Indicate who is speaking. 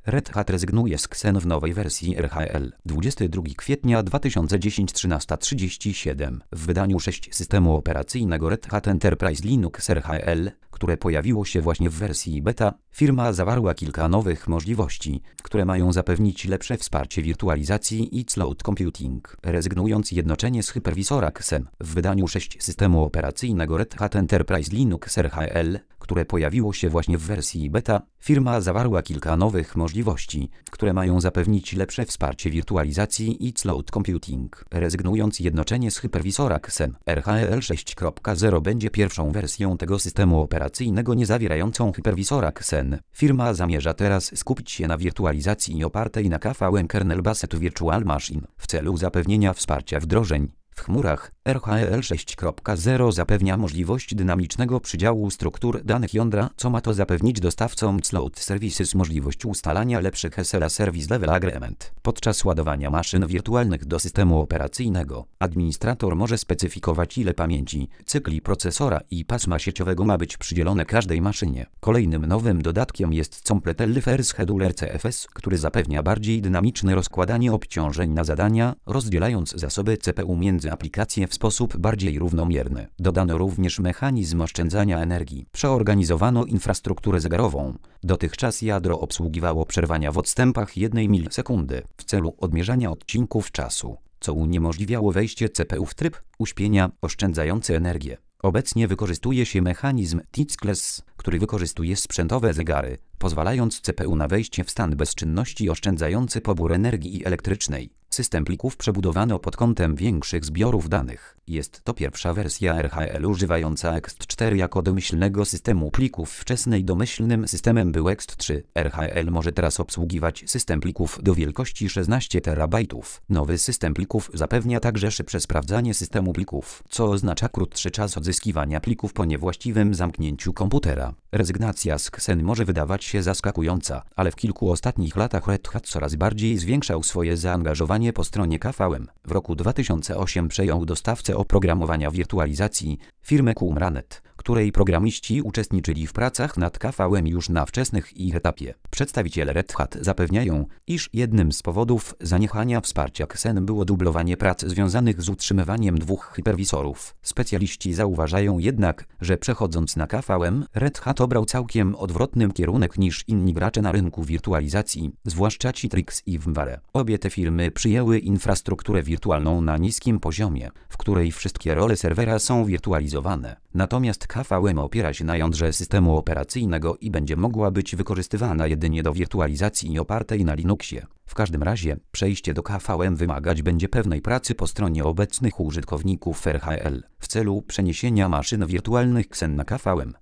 Speaker 1: Red Hat rezygnuje z Xen w nowej wersji RHEL. 22 kwietnia 2010 13:37. W wydaniu 6 systemu operacyjnego Red Hat Enterprise Linux RHEL, które pojawiło się właśnie w wersji beta, firma zawarła kilka nowych możliwości, które mają zapewnić lepsze wsparcie wirtualizacji i cloud computing, rezygnując jednocześnie z hypervisora Xen. W wydaniu 6 systemu operacyjnego Red Hat Enterprise Linux RHEL, które pojawiło się właśnie w wersji beta, firma zawarła kilka nowych możliwości, które mają zapewnić lepsze wsparcie wirtualizacji i cloud computing, rezygnując jednocześnie z hypervisora Xen. RHEL 6.0 będzie pierwszą wersją tego systemu operacyjnego nie zawierającą hypervisora Xen. Firma zamierza teraz skupić się na wirtualizacji opartej na KVM Kernel Based Virtual Machine w celu zapewnienia wsparcia wdrożeń w chmurach. RHEL 6.0 zapewnia możliwość dynamicznego przydziału struktur danych jądra, co ma to zapewnić dostawcom Cloud Services możliwość ustalania lepszych SLA Service Level Agreement. Podczas ładowania maszyn wirtualnych do systemu operacyjnego, administrator może specyfikować, ile pamięci, cykli procesora i pasma sieciowego ma być przydzielone każdej maszynie. Kolejnym nowym dodatkiem jest Completely Fair Scheduler CFS, który zapewnia bardziej dynamiczne rozkładanie obciążeń na zadania, rozdzielając zasoby CPU między aplikacje w sposób bardziej równomierny. Dodano również mechanizm oszczędzania energii. Przeorganizowano infrastrukturę zegarową. Dotychczas jądro obsługiwało przerwania w odstępach 1 milisekundy w celu odmierzania odcinków czasu, co uniemożliwiało wejście CPU w tryb uśpienia oszczędzający energię. Obecnie wykorzystuje się mechanizm Tiskless, który wykorzystuje sprzętowe zegary, pozwalając CPU na wejście w stan bezczynności oszczędzający pobór energii elektrycznej. System plików przebudowano pod kątem większych zbiorów danych. Jest to pierwsza wersja RHEL używająca ext4 jako domyślnego systemu plików. Wczesnej domyślnym systemem był ext3. RHEL może teraz obsługiwać system plików do wielkości 16 terabajtów. Nowy system plików zapewnia także szybsze sprawdzanie systemu plików, co oznacza krótszy czas odzyskiwania plików po niewłaściwym zamknięciu komputera. Rezygnacja z Xen może wydawać się zaskakująca, ale w kilku ostatnich latach Red Hat coraz bardziej zwiększał swoje zaangażowanie po stronie KVM. W roku 2008 przejął dostawcę oprogramowania wirtualizacji, firmę Qumranet, której programiści uczestniczyli w pracach nad KVM już na wczesnych ich etapie. Przedstawiciele Red Hat zapewniają, iż jednym z powodów zaniechania wsparcia Xen było dublowanie prac związanych z utrzymywaniem dwóch hypervisorów. Specjaliści zauważają jednak, że przechodząc na KVM, Red Hat obrał całkiem odwrotny kierunek niż inni gracze na rynku wirtualizacji, zwłaszcza Citrix i VMware. Obie te firmy przyjęły infrastrukturę wirtualną na niskim poziomie, w której wszystkie role serwera są wirtualizowane. Natomiast KVM opiera się na jądrze systemu operacyjnego i będzie mogła być wykorzystywana jedynie do wirtualizacji opartej na Linuxie. W każdym razie, przejście do KVM wymagać będzie pewnej pracy po stronie obecnych użytkowników RHEL w celu przeniesienia maszyn wirtualnych Xen na KVM.